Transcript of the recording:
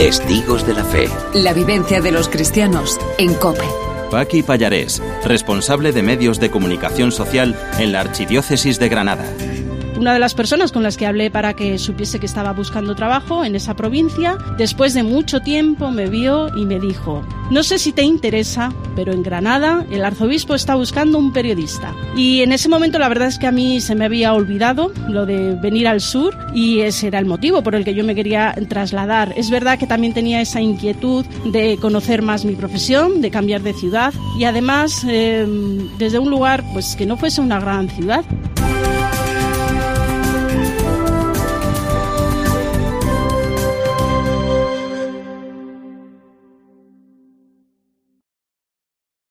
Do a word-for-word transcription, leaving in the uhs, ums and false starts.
Testigos de la Fe. La vivencia de los cristianos en COPE. Paqui Pallarés, responsable de medios de comunicación social en la Archidiócesis de Granada. Una de las personas con las que hablé para que supiese que estaba buscando trabajo en esa provincia, después de mucho tiempo me vio y me dijo: no sé si te interesa, pero en Granada el arzobispo está buscando un periodista. Y en ese momento la verdad es que a mí se me había olvidado lo de venir al sur y ese era el motivo por el que yo me quería trasladar. Es verdad que también tenía esa inquietud de conocer más mi profesión, de cambiar de ciudad y además eh, desde un lugar pues que no fuese una gran ciudad.